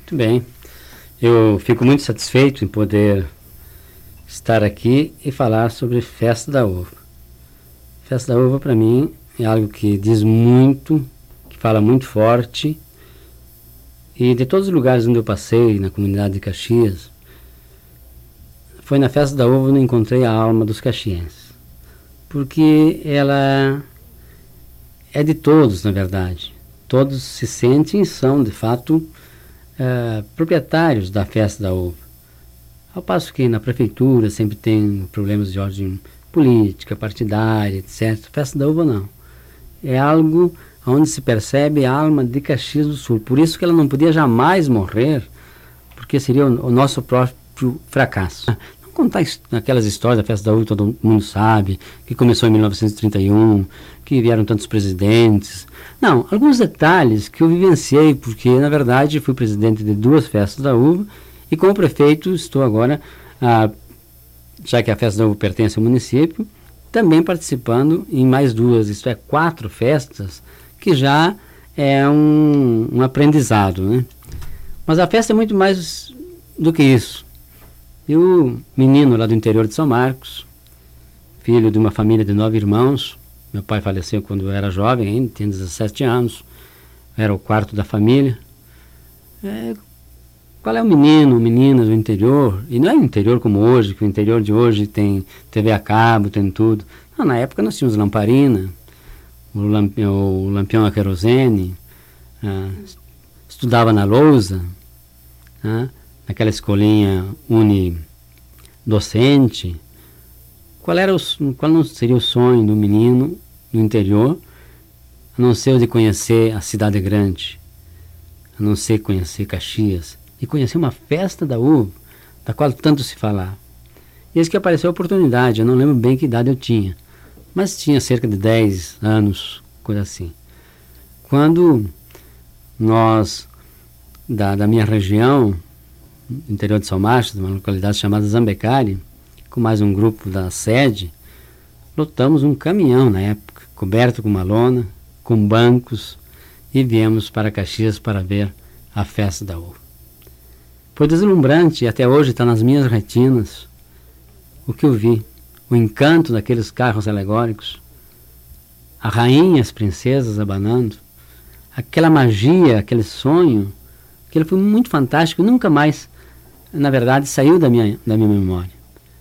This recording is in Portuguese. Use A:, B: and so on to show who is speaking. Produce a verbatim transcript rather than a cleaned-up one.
A: Muito bem. Eu fico muito satisfeito em poder estar aqui e falar sobre Festa da Uva. Festa da Uva, para mim, é algo que diz muito, que fala muito forte. E de todos os lugares onde eu passei, na comunidade de Caxias, foi na Festa da Uva que eu encontrei a alma dos caxienses. Porque ela é de todos, na verdade. Todos se sentem e são, de fato, uh, proprietários da Festa da Uva. Ao passo que na prefeitura sempre tem problemas de ordem política, partidária, etcétera. Festa da Uva não. É algo onde se percebe a alma de Caxias do Sul. Por isso que ela não podia jamais morrer, porque seria o, o nosso próprio fracasso. Não contar aquelas histórias da Festa da Uva, todo mundo sabe, que começou em mil novecentos e trinta e um, que vieram tantos presidentes. Não, alguns detalhes que eu vivenciei, porque na verdade fui presidente de duas Festas da Uva, e como prefeito estou agora, ah, já que a Festa da Uva pertence ao município, também participando em mais duas, isto é, quatro festas, que já é um, um aprendizado, né? Mas a festa é muito mais do que isso. Eu, menino lá do interior de São Marcos, filho de uma família de nove irmãos, meu pai faleceu quando eu era jovem ainda, tinha dezessete anos, era o quarto da família. É, qual é o menino, menina do interior? E não é o interior como hoje, que o interior de hoje tem T V a cabo, tem tudo. Não, na época nós tínhamos lamparina, o, lamp, o lampião a querosene, ah, estudava na lousa, ah, naquela escolinha unidocente. Qual, era o, qual não seria o sonho do menino do interior, a não ser o de conhecer a cidade grande, a não ser conhecer Caxias, e conhecer uma Festa da Uva, da qual tanto se falava. E eis que apareceu a oportunidade, eu não lembro bem que idade eu tinha, mas tinha cerca de dez anos, coisa assim. Quando nós, da, da minha região, interior de São Marcos, de uma localidade chamada Zambecari, com mais um grupo da sede, lotamos um caminhão na época, coberto com uma lona, com bancos, e viemos para Caxias para ver a Festa da Uva. Foi deslumbrante e até hoje está nas minhas retinas o que eu vi, o encanto daqueles carros alegóricos, a rainha e as princesas abanando, aquela magia, aquele sonho, aquilo foi muito fantástico, nunca mais, na verdade, saiu da minha, da minha memória.